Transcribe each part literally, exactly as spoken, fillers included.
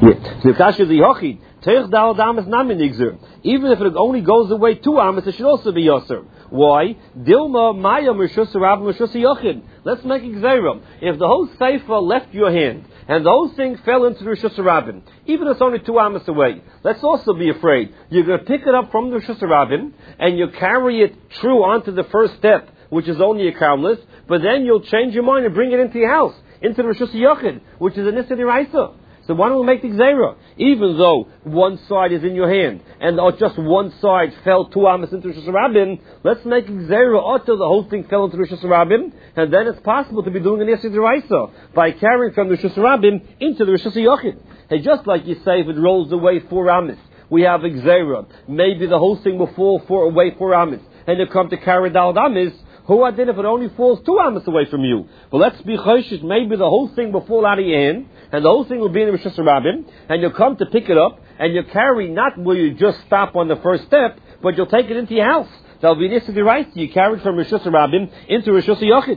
Even if it only goes away two amas, it should also be yosser. Why? Dilma maya mishus rab mishus yochid. Let's make exerim. If the whole sefer left your hand and the whole thing fell into the Rishus Rabbin, even if it's only two amas away, let's also be afraid. You're going to pick it up from the Rishus Rabbin and you carry it true onto the first step, which is only a karmelis, but then you'll change your mind and bring it into your house, into the Rishus Yochid, which is a Nisa D'Oraisa. So why don't we make the Gzeira? Even though one side is in your hand, and just one side fell two amas into Rishus Rabbin, let's make Gzeira until the whole thing fell into Rishus Rabbin, and then it's possible to be doing an Nisa D'Oraisa by carrying from the Rishus Rabbin into the Rishus Yochid. Hey, just like you say, if it rolls away four amas, we have a Gzeira. Maybe the whole thing will fall four, away four amas, and you come to carry Dal Amas. Who I did if it only falls two amas away from you? But let's be choshish, maybe the whole thing will fall out of your hand, and the whole thing will be in the Rishus Rabbin, and you'll come to pick it up, and you carry not where you just stop on the first step, but you'll take it into your house. That'll be this to the right. You carry it from Rishus Rabbin into Rishus Yochid.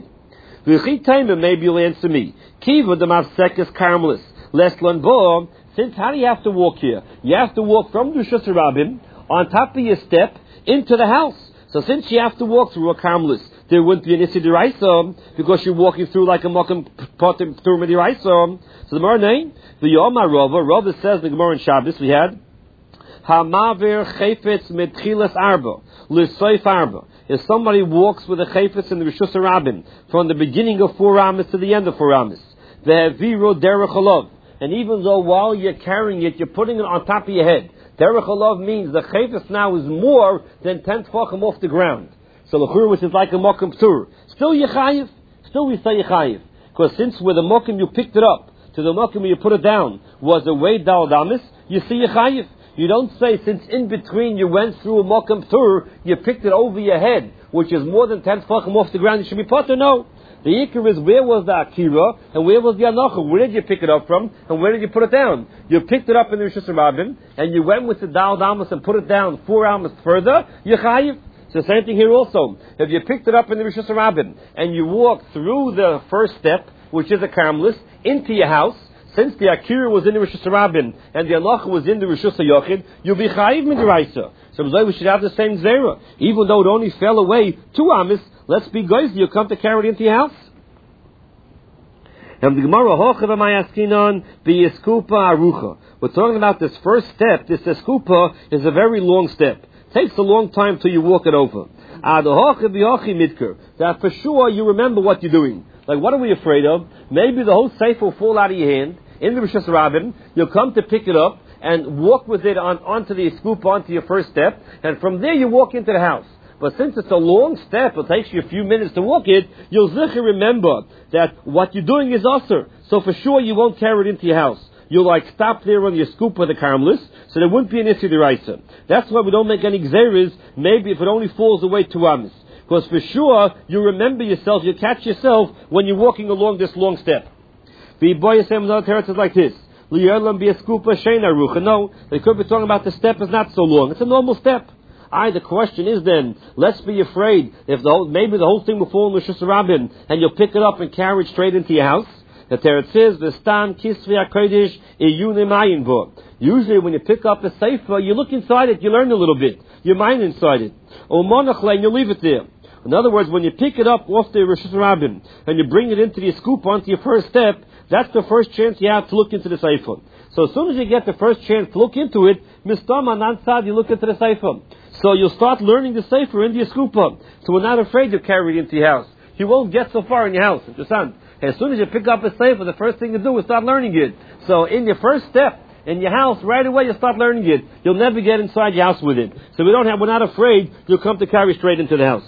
Maybe you'll answer me. Kiva the mafsekes karmelis. Leslan bo. Since how do you have to walk here? You have to walk from the Rishus Rabbin on top of your step into the house. So since you have to walk through a karmelis, there wouldn't be an Issa D'Oraisa because you're walking through like a Mokum Potim through a D'Oraisa. So the Gemara name, the Yoma Rava, Rava says the Gemara in Shabbos we had Hamaver Chayfetz Metchilas Arba L'Soif Arba. If somebody walks with a Chayfetz in the Rishus Rabbin from the beginning of four amas to the end of four amas, Ve'eviro Derech Olav, and even though while you're carrying it, you're putting it on top of your head. Derech Olav means the Chayfetz now is more than ten tefachim off the ground. So l'chur, which is like a mokum ptur, still yechayiv. Still we say yechayiv, because since with the mokum you picked it up to the mokum where you put it down was a way dal damis, you see yechayiv. You don't say since in between you went through a mokum ptur, you picked it over your head, which is more than ten tefachim off the ground. You should be potter. No. The ikar is where was the akira and where was the anacha? Where did you pick it up from and where did you put it down? You picked it up in the Rishus Rabbin and you went with the dal damis and put it down four amas further. Yechayiv. So the same thing here also. If you picked it up in the Rishus Rabbin and you walk through the first step, which is a karmelis, into your house, since the akira was in the Rishus Rabbin and the anacha was in the Rishus Yochid, you'll be chayiv midraisa. So we should have the same zera. Even though it only fell away two amas, let's be guys, you come to carry it into your house. And the Gemara hochav mayaskinon biyeskupa arucha. We're talking about this first step. This eskupa is a very long step. Takes a long time till you walk it over. That for sure you remember what you're doing. Like what are we afraid of? Maybe the whole safe will fall out of your hand in the Rishus Rabbin. You'll come to pick it up and walk with it on, onto the scoop, onto your first step, and from there you walk into the house. But since it's a long step, it takes you a few minutes to walk it, you'll zicher remember that what you're doing is usher. So for sure you won't carry it into your house. You'll like stop there on your scoop with the karmelis, so there wouldn't be an issue d'oraisa. That's why we don't make any gzeres, maybe if it only falls away two amas. Because for sure, you remember yourself, you catch yourself when you're walking along this long step. The boy is saying another teretz is like this. No, they could be talking about the step is not so long. It's a normal step. Aye, the question is then, let's be afraid if the whole, maybe the whole thing will fall in the Rishus Rabbin and you'll pick it up and carry it straight into your house. The teretz says, "V'stam kisvi hakodesh iyunim ayin bo." Usually, when you pick up a sefer, you look inside it, you learn a little bit, you mind inside it. Umonachle, and you leave it there. In other words, when you pick it up off the Rishus Rabbin and you bring it into the scoop onto your first step, that's the first chance you have to look into the sefer. So as soon as you get the first chance to look into it, mistam anansad, you look into the sefer. So you'll start learning the sefer in the scoop. So we're not afraid to carry it into your house. You won't get so far in your house. Understand? As soon as you pick up a sefer, the first thing you do is start learning it. So in your first step in your house, right away you start learning it. You'll never get inside your house with it. So we don't have, we're not afraid. You'll come to carry straight into the house.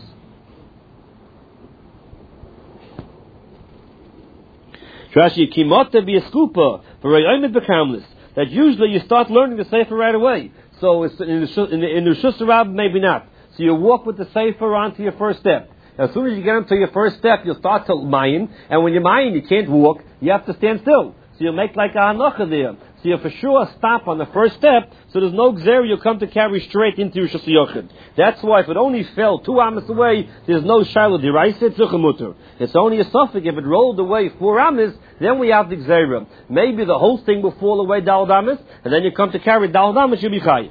Rashi kimota be a scooper for that usually you start learning the sefer right away. So it's in the in the, in the Rishus Rabbin, maybe not. So you walk with the sefer onto your first step. As soon as you get into your first step, you'll start to mayin, and when you're mayin, you can't walk, you have to stand still. So you'll make like a hanacha there. So you for sure stop on the first step, so there's no gzera you'll come to carry straight into Rishus Yochid. That's why if it only fell two amas away, there's no Shiloh Diraisa, it's Zuchamutter. It's only a suffix. If it rolled away four amas, then we have the gzera. Maybe the whole thing will fall away Dal amas, and then you come to carry Dal amas, you'll be chayiv.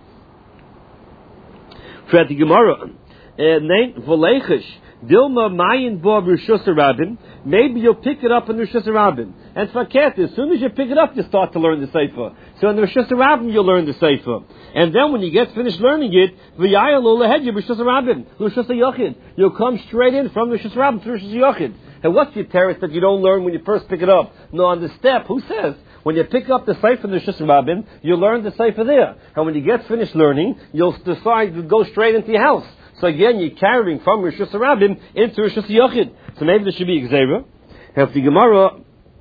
For the Gemara, name Volechish. Dilma Mayin Bob Rishus Rabbin. Maybe you'll pick it up in Rishus Rabbin. And Faket, as soon as you pick it up, you start to learn the Sefer. So in the Rishus Rabbin, you'll learn the Sefer. And then when you get finished learning it, V'yayal Olahed Rishus Rabbin, Rishus Yochid. You'll come straight in from Rishus Rabbin to Rishus Yochid. And what's your terrace that you don't learn when you first pick it up? No, on the step, who says? When you pick up the Sefer in the Rishus Rabbin, you learn the Sefer there. And when you get finished learning, you'll decide to go straight into your house. So again, you're carrying from Rishus Rabbim into Rishus Yochid. So maybe there should be Gzeira. Have the Gemara,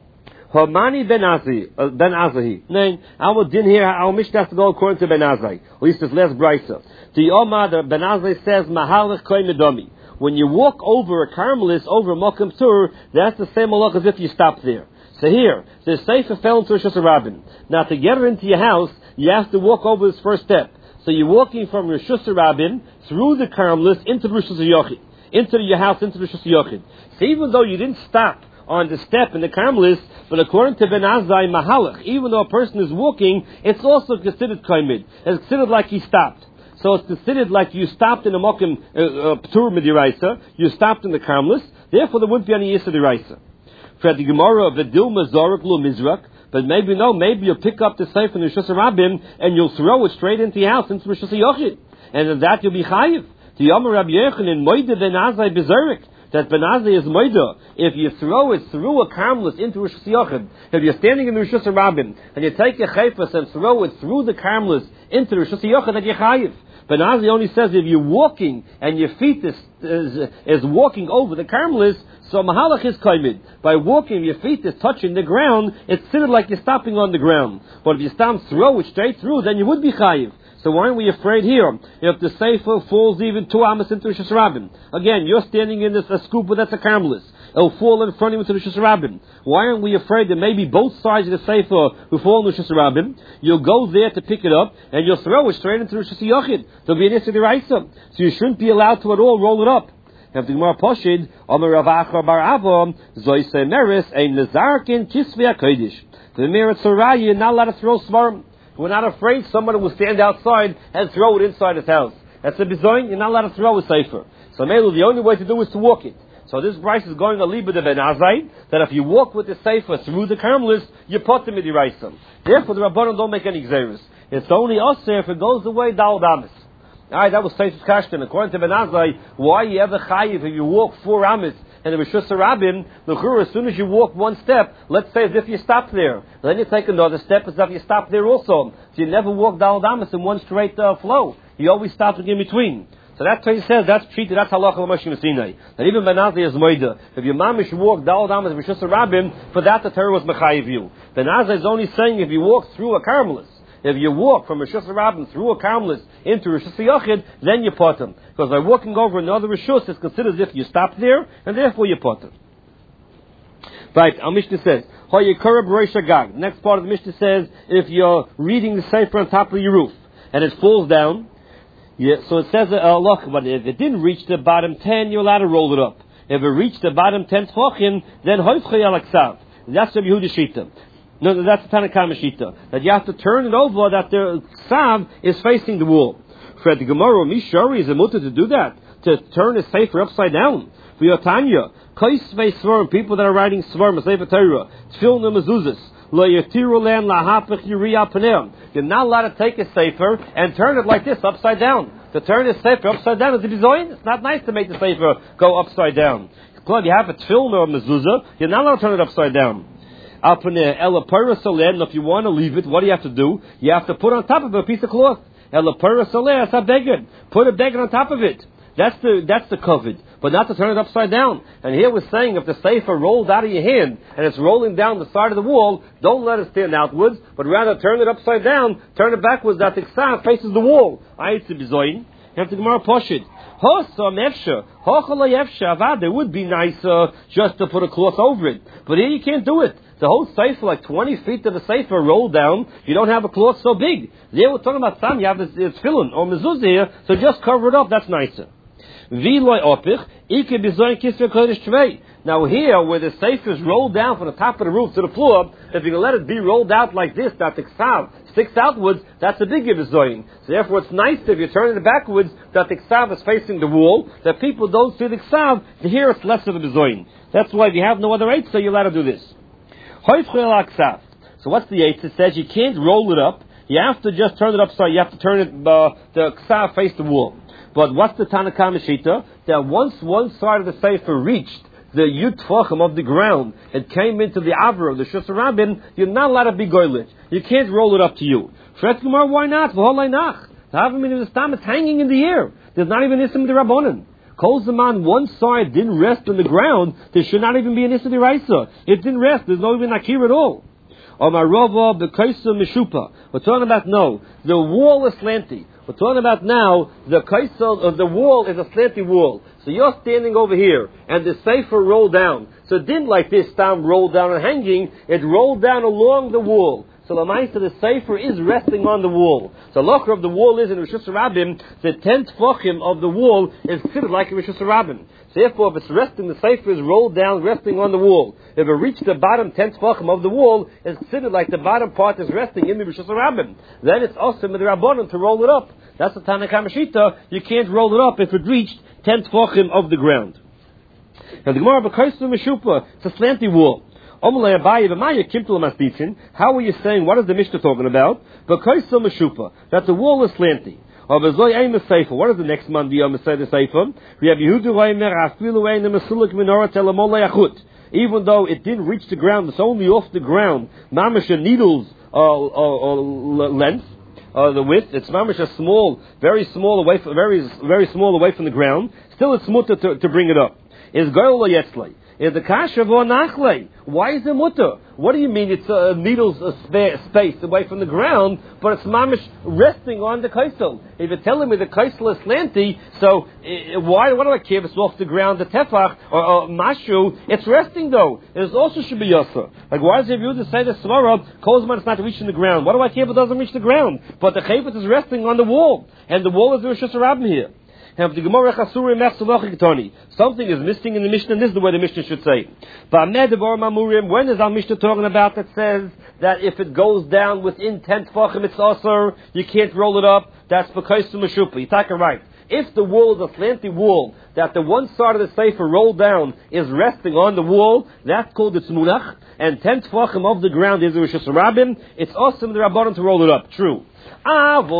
Hamani ben Azahi, uh, ben Azahi. No, our din here, our Mishnah has to go according to Ben Azahi. At least it's less brisa. The Omar, the Ben Azahi says, Mahalach koy medami. When you walk over a Carmelis, over a Mokum Tur, that's the same halach as if you stop there. So here, the Sefer fell into Rishus Rabbim. Now to get her into your house, you have to walk over this first step. So you're walking from Rishus Rabbim through the Carmelis into Rishus Yochid, into your house, into Rishus Yochid. So even though you didn't stop on the step in the Carmelis, but according to Ben Azai Mahalach, even though a person is walking, it's also considered Kaimid. It's considered like he stopped. So it's considered like you stopped in a Mokim Ptur Midiraisa, you stopped in the Carmelis, therefore there wouldn't be any Yisra Diraisa. For the Gemara of the Dilma Zorak Lu Mizrak, but maybe no, maybe you'll pick up the Sefer in Rishus Rabbim and you'll throw it straight into your house, into Rishus Yochid. And in that you'll be chayiv. The Yomer Rabbi Yochanan Moide Ben Azai Bezerik, that Ben Azai is Moide. If you throw it through a Carmelis into Rishus Yochid, if you're standing in Rishus Rabbim and you take a chayfas and throw it through the Carmelis into Rishus Yochid, then you're chayiv. Ben Azai only says if you're walking and your feet is, is, is walking over the Carmelis, so Mahalach is kaimid. By walking, your feet is touching the ground, it's considered like you're stopping on the ground. But if you stand throw it straight through, then you would be chayiv. So why aren't we afraid here? If the Sefer falls even two amas into Rishus Rabbim. Again, you're standing in this a scoop, but that's a Carmelis. It'll fall in front of you into Rishus Rabbim. Why aren't we afraid that maybe both sides of the Sefer will fall into Rishus Rabbim? You'll go there to pick it up, and you'll throw it straight into Rishus Yochid. There'll be an Yisra Diraisa. So you shouldn't be allowed to at all roll it up. Have the Gemara Poshid, Omer Rav Achar Bar Avom, Zoyse Meres, Ein Nezarkin, Kisvei HaKodesh. The Meretz Soraya, you're not allowed to throw svarim. We're not afraid someone will stand outside and throw it inside his house. That's a bizoin, you're not allowed to throw a sefer. So Melu, the only way to do is to walk it. So this price is going to liba de Ben Azai, that if you walk with the sefer through the Carmelis, you put them in the Raisam. Therefore the Rabbanon don't make any gzeres. It's only us if it goes away, Dal Damas. Alright, that was Seif's Kashtan. According to Ben Azai, why you ever chayiv if you walk four amas and the Rishus Rabbim, the Chur, as soon as you walk one step, let's say as if you stop there. Then you take another step as if you stop there also. So you never walk Dal Damas in one straight uh, flow. You always stop in between. So that's what he says, that's treated, that's halacha l'mashim Sinai. That even Ben Azai is moida. If your mamish walk Dal Damas and Rishus Rabbim, for that the Torah was mechayiv you. Ben Azai is only saying if you walk through a Carmelis. If you walk from Rishus Rabbim through a Carmelis into Rishus Yochid, then you put them. Because by walking over another Rishus, it's considered as if you stop there, and therefore you put them. Right, our Mishnah says, the next part of the Mishnah says, if you're reading the Sefer on top of your roof, and it falls down, yeah, so it says, uh, look, but if it didn't reach the bottom ten, you're allowed to roll it up. If it reached the bottom ten tfachim, then hoifchay alaksav. That's the Yehuda Shita. No, no, that's the Tanakh Shita. That you have to turn it over, that the Sav is facing the wall. For the Gemara, Mishari is a mutter to do that, to turn a sefer upside down. For your Tanya, Kaisvei Svarim, people that are writing Svarim, Sefer Torah, Tfil Nemazuzas, Lo Yetiru Len Lahapach Yuriya Panem. You're not allowed to take a sefer and turn it like this, upside down. To turn a sefer upside down is a bizoin. It's not nice to make the sefer go upside down. Plus, you have a Tfil or a Mezuzah, you're not allowed to turn it upside down. If you want to leave it, what do you have to do? You have to put on top of it a piece of cloth. Put a beggar on top of it. That's the that's the covet, but not to turn it upside down. And here we're saying if the sefer rolled out of your hand and it's rolling down the side of the wall, don't let it stand outwards, but rather turn it upside down, turn it backwards, that the ksav faces the wall. Have the Gemara Poshit. It would be nicer just to put a cloth over it. But here you can't do it. The whole sefer, like twenty feet of the sefer, rolled down. You don't have a cloth so big. There we're talking about some, you have this tefillin or mezuzah here, so just cover it up. That's nicer. Now here, where the sefer is rolled down from the top of the roof to the floor, if you can let it be rolled out like this, that the ksav sticks outwards, that's a big bizoyin. So therefore it's nice if you turn it backwards, that the ksav is facing the wall, that people don't see the ksav, to hear it's less of a bizoyin. That's why if you have no other eight, so you're allowed to do this. So what's the eight? It says you can't roll it up, you have to just turn it upside, you have to turn it, uh, the ksav face the wall. But what's the Tanakama Shita? That once one side of the sefer reached the yud tfachim of the ground, it came into the avra of the Shus Rabbin, you're not allowed to be goylet. You can't roll it up to you. Fret Gemara, why not? It's hanging in the air. There's not even Nisim the Rabbonin. Kol Zaman, one side didn't rest on the ground, there should not even be an Nisim the Raisa. It didn't rest, there's no even Akir at all. We're talking about no, the wall is slanty. We're talking about now, the kaisel, uh, the wall is a slanty wall. So you're standing over here, and the sefer rolled down. So it didn't like this time roll down and hanging, it rolled down along the wall. So the Lamaisa, the sefer is resting on the wall. So locher of the wall is in Rosh Hashanah, the tenth tefachim of the wall is fitted like a Rosh Hashanah. So therefore, if it's resting, the sefer is rolled down, resting on the wall. If it reached the bottom tenth tefachim of the wall, it's considered like the bottom part is resting in the Rosh Hashanah. Then it's awesome with the Rabbanon to roll it up. That's the Tanakama Shita. You can't roll it up if it reached ten tefachim of the ground. Now the Gemara B'Kaisu Meshupa, it's a slanty wall. How are you saying, what is the Mishnah talking about? That the wall is slanty. What is the next man be on the Seifer? Even though it didn't reach the ground, it's only off the ground. Mamish a needle's uh, uh, uh, length, uh, the width. It's mamish a small, very small away, from, very very small away from the ground. Still, it's mutter to, to bring it up. Is goyel yetzlei? Is the kasha v'nachlei? Why is it mutter? What do you mean it's a needle's a spare space away from the ground, but it's mamish resting on the kaisel? If you're telling me the kaisel is slanty, so uh, why why do I care if it's off the ground, the tefach or, or mashu? It's resting though. It also should be yasa. Like why does you say the svara kozman is not reaching the ground? Why do I care if it doesn't reach the ground? But the chayvut is resting on the wall, and the wall is the Rosh Hashanah here. Something is missing in the Mishnah, and this is the way the Mishnah should say. When is our Mishnah talking about that says that if it goes down within ten tefachim it's asur, you can't roll it up? That's because to Meshupa. You take it right. If the wall is a slanty wall, that the one side of the sefer rolled down is resting on the wall, that's called its munach, and ten tefachim of the ground is the Rosh Hashanah. It's awesome the Rabbanon to roll it up. True. Ah, but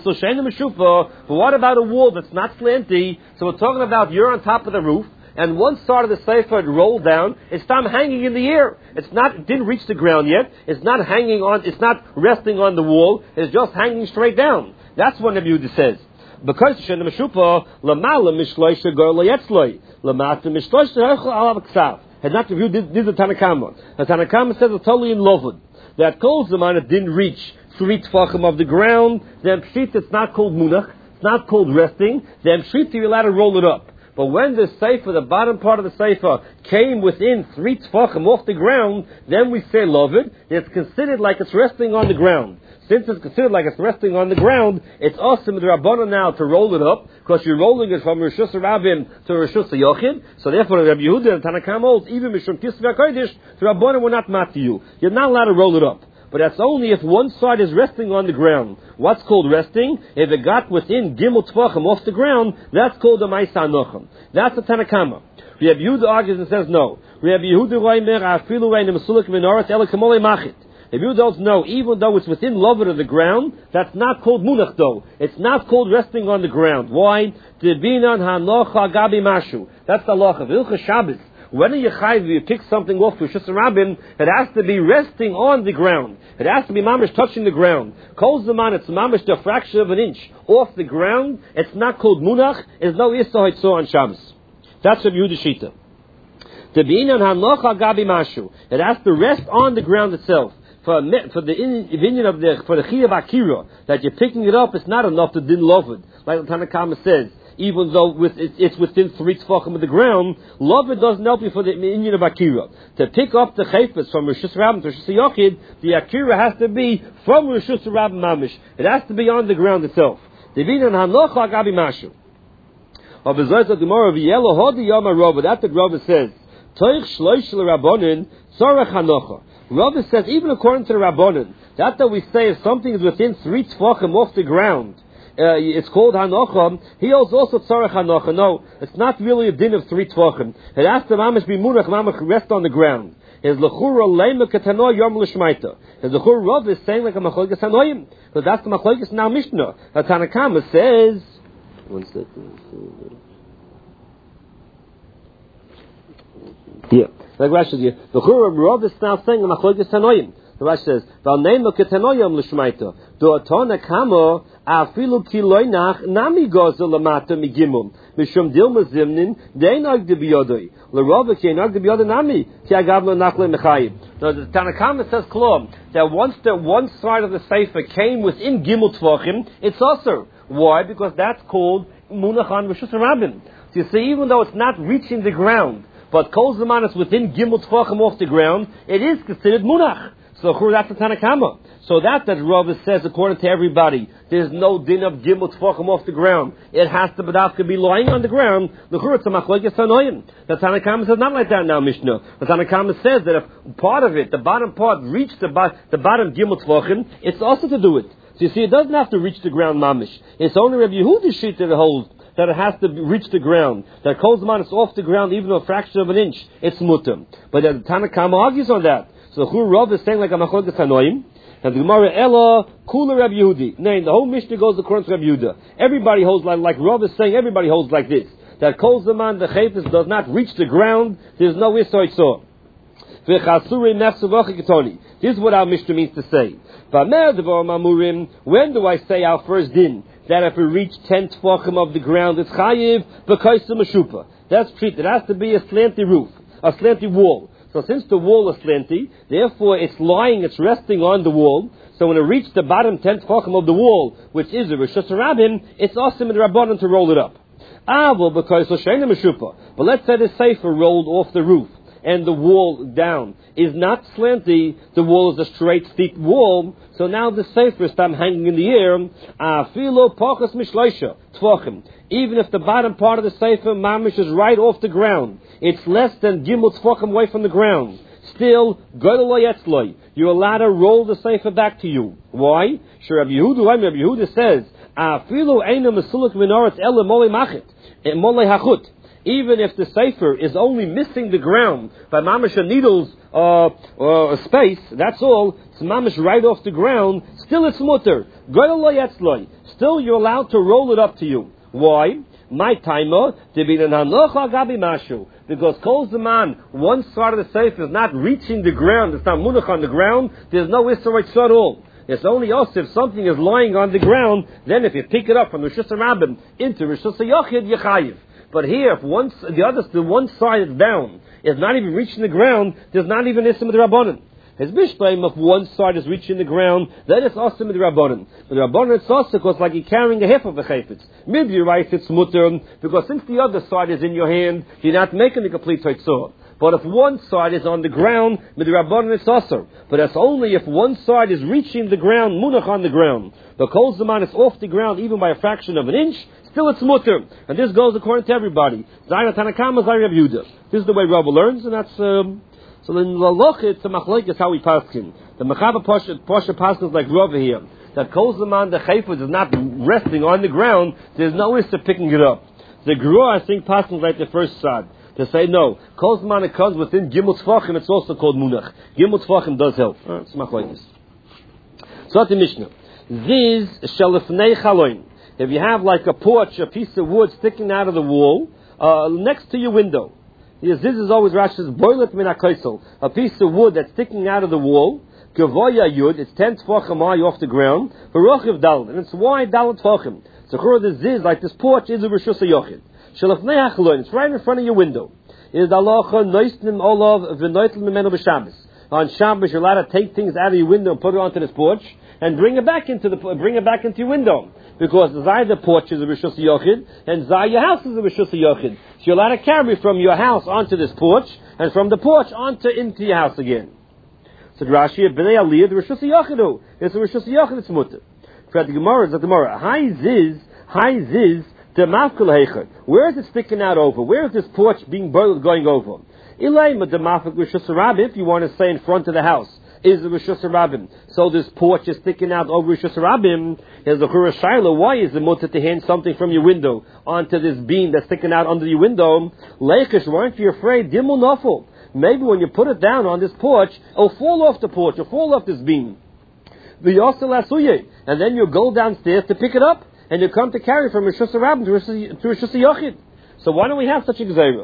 what about a wall that's not slanty? So we're talking about you're on top of the roof, and one side of the sefer rolled down. It's not hanging in the air. It's not. It didn't reach the ground yet. It's not hanging on. It's not resting on the wall. It's just hanging straight down. That's what Rabbi Yehuda says. Because Shen Meshupa lamala mishloisha gorla yetzloi lamata mishloisha alav ksav. Had not reviewed this is the Tanakama. The Tanakama says it's totally in Lovud that calls the man it didn't reach three tefachim of the ground. Then pshit it's not called munach. It's not called resting. Then pshit you're allowed to roll it up. But when the sefer, the bottom part of the sefer, came within three tefachim off the ground, then we say loved. It's considered like it's resting on the ground. Since it's considered like it's resting on the ground, it's awesome with the Rabbanan now to roll it up, because you're rolling it from Rosh Hashanah to Rosh Hashanah. So therefore, Rabbi Yehuda and Tanakam holds, even Mishum Kisvei HaKodesh, the Rabbanan will not mat to you. You're not allowed to roll it up. But that's only if one side is resting on the ground. What's called resting? If it got within Gimel Tvachim off the ground, that's called the Ma'isa Anochim. That's the Tanakama. Rabbi Yehuda argues and says no. Rabbi Yehuda Reimer Afilu Rein Mesulik Menorat Ele Kamolei Machit. If you don't know, even though it's within lover of the ground, that's not called munach though. It's not called resting on the ground. Why? Debinan hanocha gabi mashu. That's the law of Ilcha Shabbos. When you chayv, you pick something off to Shus Rabbin, it has to be resting on the ground. It has to be mamish touching the ground. Kol zaman, it's mamish the fraction of an inch off the ground. It's not called munach. It's no issa haitzor on Shabbos. That's Rabbi Yehuda Shita. Debinan hanocha gabi mashu. It has to rest on the ground itself. for a, for the opinion of the for the Chiyav Akira that you're picking it up, it's not enough to din lovid. Like the Tanakama says, even though with, it, it's within three tefachim of the ground, lovid doesn't help you for the opinion of Akira. To pick up the chayfetz from Rishus Rabbim to Rishus Yochid, the Akira has to be from Rishus Rabbim Mamish. It has to be on the ground itself. The Vinan Hanocha Gabi Mashu. Of the Zoyz of the Gemara, V'yelo Hodi Yama Rava. That's what Rava says. Toich Shloish L'Rabbonin Tzorech Hanocha. Rava says, even according to the Rabbonin, that that we say if something is within three tefachim off the ground, uh, it's called Hanocha. He holds also Tzorech Hanocha. No, it's not really a din of three tefachim. It has to mamish be munach, mamish rest on the ground. His lechura leima ketano yom l'shmaita. His lechura Rav is saying like a machlokes hanoyim, but that's the machlokes now Mishnah. The Tanakama says. One second. Yeah, like Rashi says here, the Chura Rav is now saying a machlokes hanoyim. The Rashi says, "V'alneima ketanoyim l'shmaita do atona kamo afilu kiloinach nami gozel lamata migimum mishum dilma zimnin deinag debiyodoi l'Rav keinag debiyodoi nami ki agavlo nachle mechayim." Now the Tanakama says clear that once the one side of the sefer came within gimel tvachim, it's also. Why? Because that's called munach on Rishus Rabbim. So you see, even though it's not reaching the ground, but kol zaman is within gimel tvachim off the ground, it is considered munach. So that's the Tanakama. So that that Rav says, according to everybody, there's no din of gimel tvachim off the ground. It has to be, be lying on the ground. The Chura Tzamachloikes Hanoyim. The Tanakama says not like that now, Mishnah. The Tanakama says that if part of it, the bottom part, reached the, bo- the bottom gimel tvachim, it's also to do it. So you see, it doesn't have to reach the ground mamish. It's only Rabbi Yehuda's sheet that it holds that it has to reach the ground. That kol zaman is off the ground even a fraction of an inch. It's mutter. But the Tanakama argues on that. So the Chur Rav is saying like a machlokes hanoyim, and the Gemara Ella Kula Rabbi Yehudi. Nay, the whole Mishnah goes according to Rabbi Yehuda. Everybody holds like like Rav is saying. Everybody holds like this. That kol zaman the chayfetz does not reach the ground. There's no isoy so. This is what our Mishnah means to say. When do I say our first din? That if we reach ten tefachim of the ground, it's chayiv because of mashupa. That's treated. It has to be a slanty roof, a slanty wall. So since the wall is slanty, therefore it's lying, it's resting on the wall. So when it reaches the bottom ten tefachim of the wall, which is a Rishus Rabbim, it's awesome in the Rabbanon to roll it up. Ah, well, because L'sheina mashupa. But let's say the sefer rolled off the roof and the wall down is not slanty, the wall is a straight, steep wall, so now the sefer is hanging in the air, afilo pachas mishloisha, tvachim. Even if the bottom part of the sefer, mamish, is right off the ground, it's less than gimel tvachim away from the ground, still, you're allowed to roll the sefer back to you. Why? Sure, Rabbi Yehuda, Rabbi Yehuda says, afilo eina mesuluk minorat ele mole machet, mole hachut. Even if the sefer is only missing the ground by mamish a needle's uh, uh, space, that's all. It's mamish right off the ground. Still, it's mutter. Still, you're allowed to roll it up to you. Why? My timer to be an hanocha gabi mashu, because kol zaman one side of the sefer is not reaching the ground. It's not munach on the ground. There's no isorit at all. It's only us if something is lying on the ground. Then, if you pick it up from Rishus Rabbim into Rishus Yochid, yechayiv. But here, if one, the other, the one side is down, is not even reaching the ground, there's not even Issim of the Rabbanon. His Mishpaim, if one side is reaching the ground, then it's Asim of the Rabbanon. But the Rabbanon, it's also because like you're carrying a half of a chayfetz. Maybe you're right, it's mutter, because since the other side is in your hand, you're not making the complete teitzah. But if one side is on the ground, with the Rabbanon it's asur. But that's only if one side is reaching the ground, munach on the ground. The kol zaman is off the ground even by a fraction of an inch, still it's mutter. And this goes according to everybody. Zayin Tanakama, Zayin Rabbi Yehuda. This is the way Rabbi learns, and that's, um, so then the loch, it's a machlokes how we paskin. The Mechaba Pasha, Pasha paskins like Rabbi here. That kol zaman, the chayfetz is not resting on the ground, there's no issue picking it up. The Geruah, I think, paskins like the first side. To say no, kol zaman it comes within gimel tefachim, it's also called munach. Gimel tefachim does help. Alright, it's machlokes. So that's the Mishnah. Ziz shalifnei chaloin. If you have like a porch, a piece of wood sticking out of the wall, uh, next to your window. Yes, this is always Rashi's boilet min hakoisel. A piece of wood that's sticking out of the wall. Gavoya yud, it's ten tefachim high off the ground. V'rochiv dalad, and it's wide dalad tefachim. So the ziz, like this porch, is a Rishus Yochid. Shalifnei chaloin, it's right in front of your window. Is the halacha noisnim olav v'noitel mimenu b'Shabbos. on Shabbos you're allowed to take things out of your window and put it onto this porch and bring it back into the bring it back into your window, because Zai the porch is a Rishus Yochid and Zai your house is a Rishus Yochid. So you're allowed to carry from your house onto this porch and from the porch onto into your house again. So Rashi Bnei Aliyah the Rishus Yochidu. It's a Rishus Yochid. It's mutter. For the Gemara is the Gemara. Hi ziz, hi ziz. The mafkul heichad. Where is it sticking out over? Where is this porch being going over? Ilayma the mafkul Rishus Rabbim. If you want to say in front of the house, is the Rishus Rabbim. So this porch is sticking out over Rishus Rabbim. Is the Chura Shaila. Why is the mutter to hand something from your window onto this beam that's sticking out under your window? Leikish, weren't you afraid? Dimul naful. Maybe when you put it down on this porch, it'll fall off the porch, it'll fall off this beam. And then you go downstairs to pick it up, and you come to carry from Rishus Rabbim to Rishus Yochid. So why don't we have such a gzeira?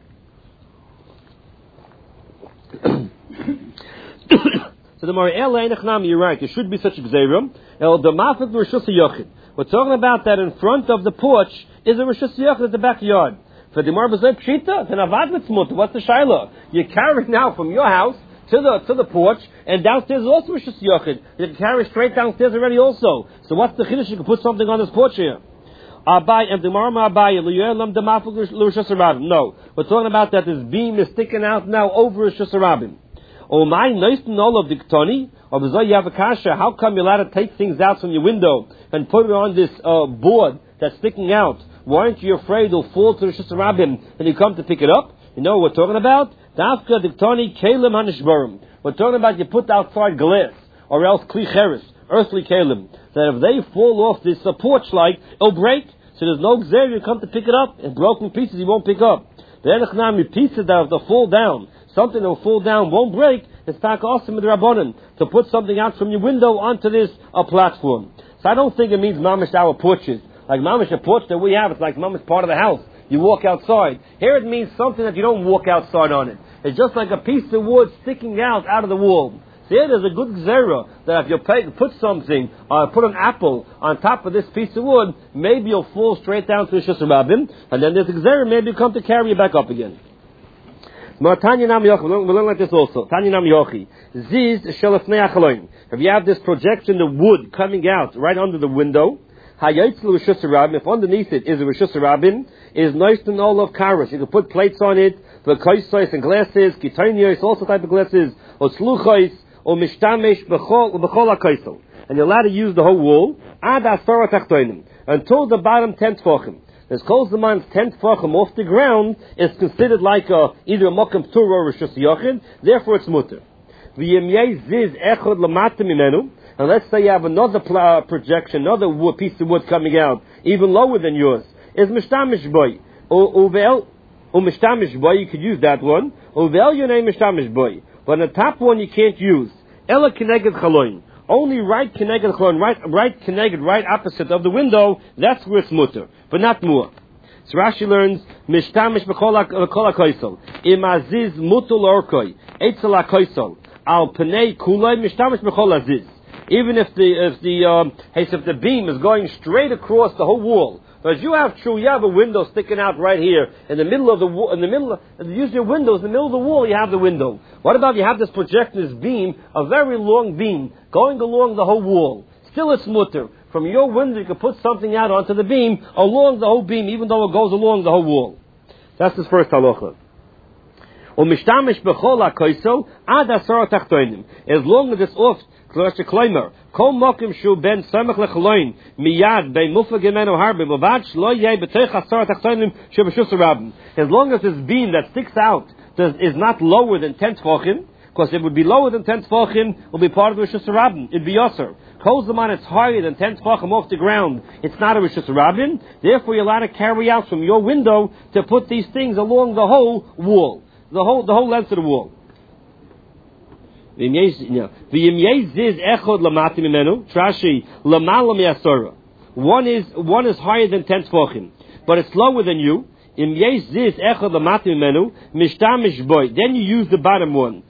So the Mari'el Einachnam, you're right, there should be such a gzeira. El Damafik Rishus Yochid. We're talking about that in front of the porch is a Rishus Yochid at the backyard. For the Marba Zay Pshita, then Avad Mitzmut, what's the Shaila? You carry now from your house to the to the porch, and downstairs is also Rishus Yochid. You can carry straight downstairs already also. So what's the Chiddush? You can put something on this porch here. Abai and the Marma Abai, Luyuelam Damafuk Rishus Rabbim. No. We're talking about that this beam is sticking out now over Rishus Rabbim. Oh my, nice to know of the Ketoni, or B'zay Yavakasha, how come you're allowed to take things out from your window and put it on this uh, board that's sticking out? Why aren't you afraid it'll fall to the Rishus Rabbim when you come to pick it up? You know what we're talking about? Dafka diktoni kelim hanishbarim. We're talking about you put outside glass, or else kli cheres, earthly kelim. That if they fall off this uh, porch like, it'll break. So there's no gzer, you come to pick it up, in broken pieces you won't pick up. The enachnami pieces that will fall down, something that will fall down won't break, it's tak awesome with Rabbanan, to put something out from your window onto this uh, platform. So I don't think it means mamish our porches. Like mamish, a porch that we have, it's like mamish part of the house. You walk outside. Here it means something that you don't walk outside on it. It's just like a piece of wood sticking out out of the wall. So here there's a good gzera that if you pay, put something, uh, put an apple on top of this piece of wood, maybe you'll fall straight down to the Rishus Rabbim, and then there's a gzera, maybe you come to carry it back up again. Tanya Nam Yochi, we learn like this also. Tanya Nam Yochi. Ziz Shelafnei Achaloim. If you have this projection of wood coming out right under the window, if underneath it is a Rishus Rabbim, is nice to know of karas. You can put plates on it, the kaisos and glasses, kitonios, also type of glasses, or sluchos, or mishtamesh bechol hakaisel. And you're allowed to use the whole wall, ad asara tachtoinim, until the bottom ten tefachim. As close the man's ten tefachim off the ground is considered like a, either a mokum tur or Rishus Yochid, therefore it's mutter. V'yemyei ziz echod lamata mimenu. And let's say you have another pl- uh, projection, another wood, piece of wood coming out, even lower than yours. Is mishtamish boy. Uvel, mishtamish boy, you could use that one. Uvel, your name mishtamish boy. But the top one you can't use. Ela keneged chaloin. Only right keneged chaloin, right, right keneged, right opposite of the window, that's where it's mutter, but not more. So Rashi learns, mishtamish b'kol ha'koisel. Im aziz mutul orkoi. Eitzel ha'koisel. Al penei kuloi, mishtamish b'kol aziz. Even if the if the um, if the beam is going straight across the whole wall, because you have true, you have a window sticking out right here in the middle of the wall, in the middle, of, use your windows in the middle of the wall. You have the window. What about if you have this projector, this beam, a very long beam going along the whole wall? Still, it's mutter. From your window, you can put something out onto the beam along the whole beam, even though it goes along the whole wall. That's his first halacha. As long as it's off. As long as this beam that sticks out does, is not lower than ten tefachim, because it would be lower than ten tefachim, it will be part of the Rishus Rabbim. It'd be yasser. Kol zaman it's higher than ten tefachim off the ground, it's not a Rishus Rabbim. Therefore, you're allowed to carry out from your window to put these things along the whole wall, the whole the whole length of the wall. One is one is higher than ten tefachim, but it's lower than you. Then you use the bottom one.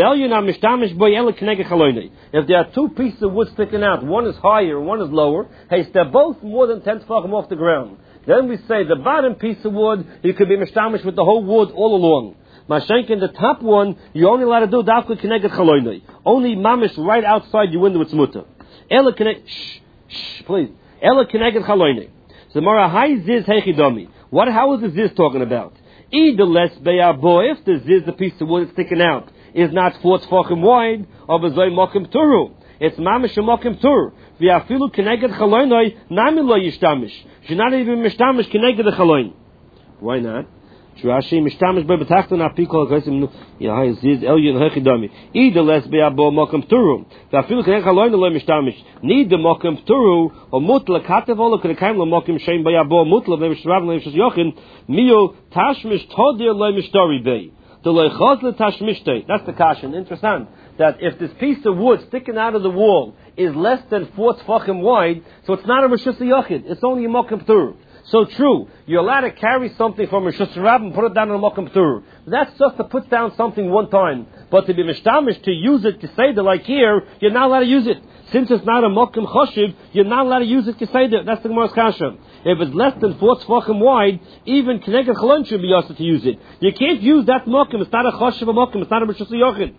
If there are two pieces of wood sticking out, one is higher and one is lower, hey, they're both more than ten tefachim off the ground. Then we say the bottom piece of wood, you could be mishtamish with the whole wood all along. Mashenk in the top one, you're only allowed to do dafka keneged chaloinoi. Only mamish right outside your window, it's mutter. Ela keneged, shh, shh, please. Ela keneged chaloinoi. So Mara, hi ziz hechidomi. What, how is the ziz talking about? Either less be'abo, if the ziz, the piece of wood is sticking out, is not four tfachim wide, or b'zoi mokim turu. It's mamish mokim tur. V'afilu keneged chaloinoi, nami lo yishtamish. She's not even mishtamish keneged the chaloin. Why not? Rashi mishtamish by betachton apikol kaisim ya ziz elyon hechidami. Either less be'abo mokim turu. V'afilu keneged chaloin lo mishtamish. Need the mokim turu or mutla katevolo kenekaim lo mokim shein be'abo mutla v'mishrav le'mishas yochin miyo tashmish todir lo mishtari bei. That's the caution. Interesting that if this piece of wood sticking out of the wall is less than four tefachim wide, so it's not a Rishus Yochid. It's only a Mokim Tur. So true, you're allowed to carry something from Rishus Rabbim and put it down on a Mokim Tur. That's just to put down something one time. But to be mishtamish, to use it to say that like here, you're not allowed to use it. Since it's not a Mokim Choshev, you're not allowed to use it to say that. That's the Gemara's kasha. If it's less than four tefachim wide, even Keneged Chalon should be asked to use it. You can't use that Mokim. It's not a Choshev Mokim. It's not a Rishus Yochid.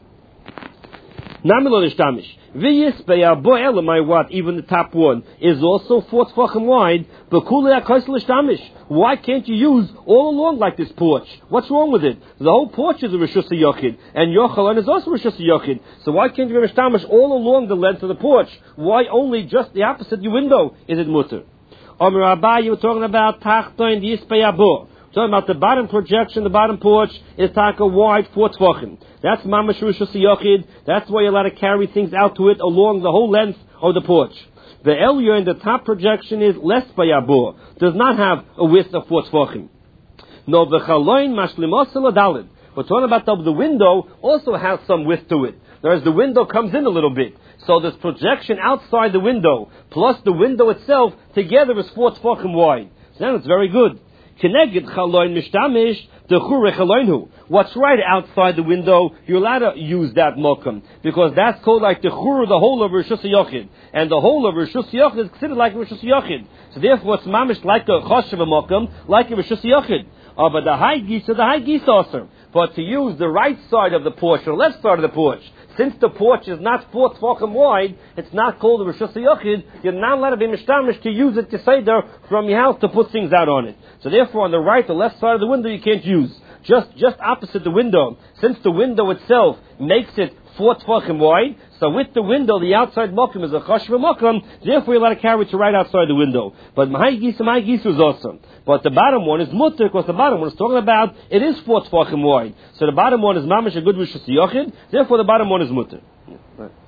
Namilo nishtamish. V'yis be'abo elamai what? Even the top one is also four tefachim wide. But kulei hakos l'shtamish. Why can't you use all along like this porch? What's wrong with it? The whole porch is a Rishus Yochid, and your Chalon is also a Rishus Yochid. So why can't you be mishtamish all along the length of the porch? Why only just the opposite your window is it mutter? Omer Abaye, you were talking about tachtoin the yispeyabo. Talking about the bottom projection, the bottom porch is taka wide four tefachim. That's mamash rishus yochid. That's why you're allowed to carry things out to it along the whole length of the porch. The elyon in the top projection is less bayabo. Does not have a width of four tefachim. No, the chaloin mashlimos ladalid. We're talking about the, the window also has some width to it. Whereas the window comes in a little bit. So this projection outside the window plus the window itself together is four tefachim wide. So then it's very good. Keneged chaloin mishtamish the chure chaloinhu. What's right outside the window, you're allowed to use that mokum because that's called like the chure, the whole of Rishus Yochid, and the whole of Rishus Yochid is considered like Rishus Yochid. So therefore, it's mamish like a choshev mokum, like a Rishus Yochid. Oh, but the high geese are the high geese also. But to use the right side of the porch or left side of the porch, since the porch is not four tefachim wide, it's not called a Rishus Yochid. You're not allowed to be mishtamish to use it to seder from your house to put things out on it. So therefore, on the right or left side of the window, you can't use. Just just opposite the window, since the window itself makes it four tefachim wide, so with the window, the outside mokum is a choshev mokum, therefore you're allowed to carry it to right outside the window. But my geese and my geese is awesome. But the bottom one is mutter, because the bottom one is talking about, it is four tefachim wide. So the bottom one is mamish a good Rishus Yochid, therefore the bottom one is mutter. Yeah, right.